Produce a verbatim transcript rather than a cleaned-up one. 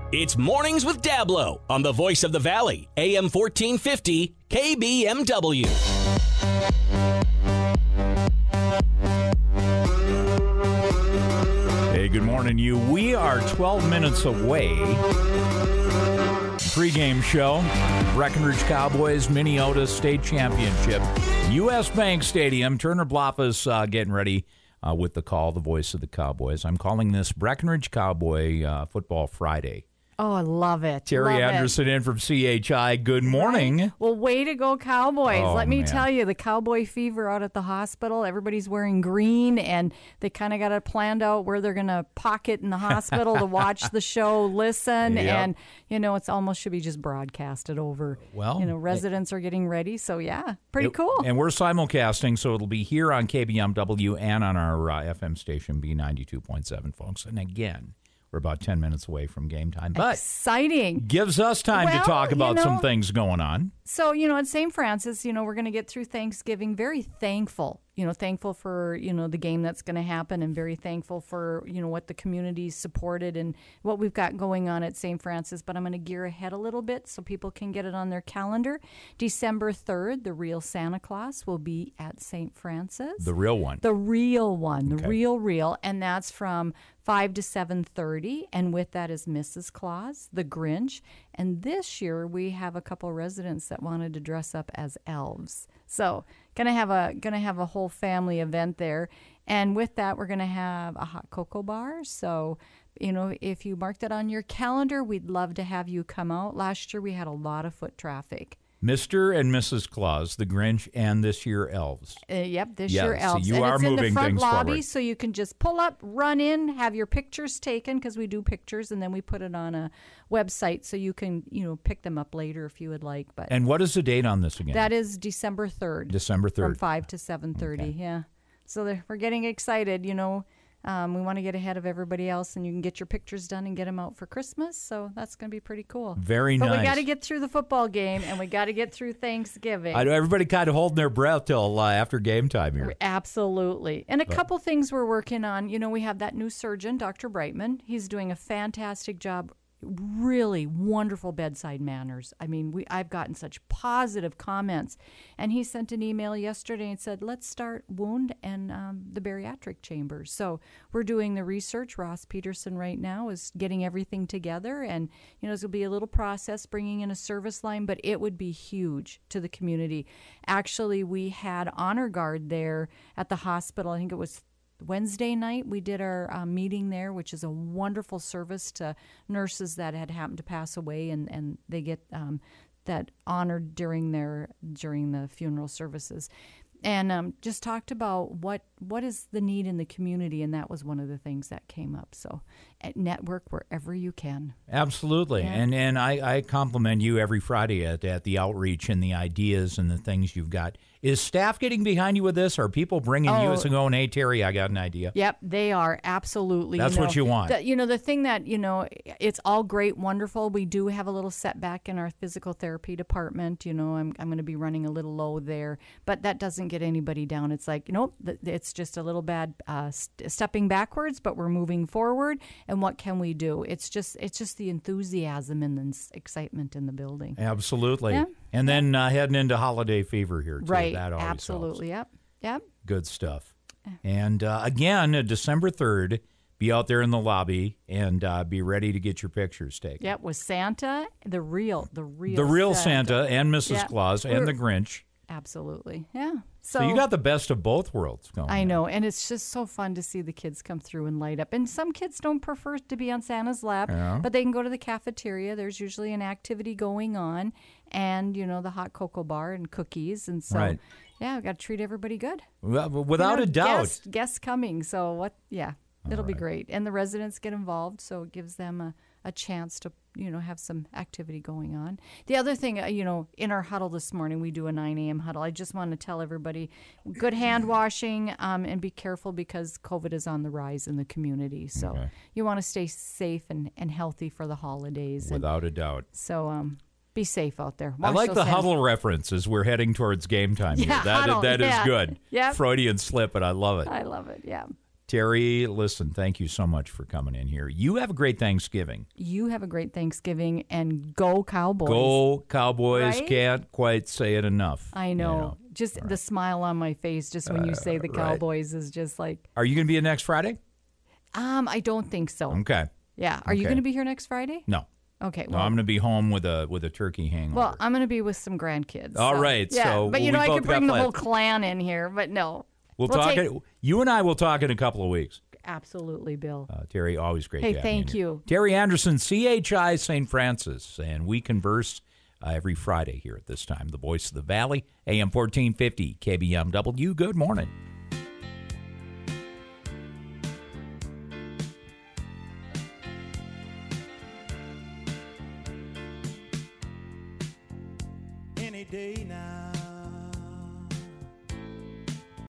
It's Mornings with Dablo on the Voice of the Valley, A M fourteen fifty, K B M W. Hey, good morning, you. We are twelve minutes away. Pre-game show, Breckenridge Cowboys, Minneota State Championship, U S Bank Stadium. Turner Bloffa's uh, getting ready uh, with the call, the voice of the Cowboys. I'm calling this Breckenridge Cowboy uh, Football Friday. Oh, I love it. Terry love Anderson it. in from C H I. Good morning. Right. Well, way to go, Cowboys. Oh, Let me man. tell you, the Cowboy fever out at the hospital. Everybody's wearing green, and they kind of got it planned out where they're going to pocket in the hospital to watch the show, listen, Yep. and, you know, it's almost should be just broadcasted over. Well, you know, residents are getting ready, so, yeah, pretty It- cool. And we're simulcasting, so it'll be here on K B M W and on our uh, F M station, B ninety-two point seven, folks. And again, we're about ten minutes away from game time. But Exciting. gives us time Well, to talk you about know- some things going on. So, you know, at Saint Francis, you know, we're going to get through Thanksgiving very thankful, you know, thankful for, you know, the game that's going to happen and very thankful for, you know, what the community supported and what we've got going on at Saint Francis. But I'm going to gear ahead a little bit so people can get it on their calendar. December third, the real Santa Claus will be at Saint Francis. The real one. The real one, the Okay. real, real. And that's from five to seven thirty. And with that is Missus Claus, the Grinch. And this year we have a couple residents that wanted to dress up as elves. So gonna have a gonna have a whole family event there. And with that we're gonna have a hot cocoa bar. So, you know, if you mark that on your calendar, we'd love to have you come out. Last year we had a lot of foot traffic. Mister and Missus Claus, the Grinch, and this year elves. Uh, yep, this Yes, year elves. you and are it's in the moving front things lobby, forward. so you can just pull up, run in, have your pictures taken because we do pictures, and then we put it on a website so you can, you know, pick them up later if you would like. But And what is the date on this again? that is December third, December from third. five to seven thirty. Okay. Yeah, so they're- we're getting excited. You know, um, we want to get ahead of everybody else, and you can get your pictures done and get them out for Christmas. So that's going to be pretty cool. Very but nice. we got to get through the football game, and we got to get through Thanksgiving. I know everybody kind of holding their breath till uh, after game time here. Absolutely. And a couple things we're working on. You know, we have that new surgeon, Doctor Brightman. He's doing a fantastic job. Really wonderful bedside manners. I mean, we I've gotten such positive comments. And he sent an email yesterday and said, let's start wound and um, the bariatric chambers. So we're doing the research. Ross Peterson right now is getting everything together. And, you know, it's going to be a little process bringing in a service line, but it would be huge to the community. Actually, we had Honor Guard there at the hospital. I think it was Wednesday night we did our uh, meeting there, which is a wonderful service to nurses that had happened to pass away, and, and they get um, that honored during their during the funeral services. And um, just talked about what what is the need in the community, and that was one of the things that came up. So, at network wherever you can. Absolutely. Yeah. And and I, I compliment you every Friday at, at the outreach and the ideas and the things you've got. Is staff getting behind you with this? Are people bringing you Oh. and going, hey, Terry, I got an idea? Yep, they are absolutely. That's you know, what you want. The, you know, the thing that, you know, it's all great, wonderful. We do have a little setback in our physical therapy department. You know, I'm I'm going to be running a little low there, but that doesn't get anybody down. It's like, nope, th- it's just a little bad uh, st- stepping backwards, but we're moving forward. And what can we do? It's just it's just the enthusiasm and the s- excitement in the building. Absolutely. Yeah. And then uh, heading into holiday fever here, too. Right, That always helps. absolutely. Yep, yep. Good stuff. And uh, again, uh, December third, be out there in the lobby and uh, be ready to get your pictures taken. Yep, with Santa, the real, the real, The real Santa, and Missus Yeah. Claus and We're- the Grinch. Absolutely, yeah. So, So you got the best of both worlds going. I on. know, and it's just so fun to see the kids come through and light up. And some kids don't prefer to be on Santa's lap, Yeah. but they can go to the cafeteria. There's usually an activity going on, and you know the hot cocoa bar and cookies, and so Right. yeah, we got to treat everybody good. Well, without You know, a doubt. guests, guests coming. So what? Yeah, it'll be right. great, and the residents get involved, so it gives them a, a chance to you know have some activity going on. The other thing, uh, you know, in our huddle this morning, we do a nine a.m. huddle. I just want to tell everybody, good hand washing, um, and be careful because COVID is on the rise in the community. So Okay. you want to stay safe and, and healthy for the holidays. And Without a doubt. so um, be safe out there. I Wash like those the hands. huddle reference as we're heading towards game time Yeah, here. That, huddle, that is yeah. good. Yep. Freudian slip, but I love it. I love it. Yeah. Terry, listen, thank you so much for coming in here. You have a great Thanksgiving. You have a great Thanksgiving, and go Cowboys. Go Cowboys. Right? Can't quite say it enough. I know. You know. Just Right. the smile on my face just when you say the right. Cowboys is just like, Are you going to be in next Friday? um, I don't think so. Okay. Yeah. Are you Okay. going to be here next Friday? No. Okay. No, Well, I'm going to be home with a with a turkey hangover. well I'm going to be with some grandkids. All so- right, Yeah, so but you we know, I both could bring got the whole plans. clan in here, but no. we'll, talk. take- it, you and I will talk in a couple of weeks. Absolutely, Bill. Uh, Terry, always great Hey, to have you in thank here. you. Terry Anderson, C H I Saint Francis, and we converse uh, every Friday here at this time. The Voice of the Valley, A M fourteen fifty, K B M W. Good morning. Any day now.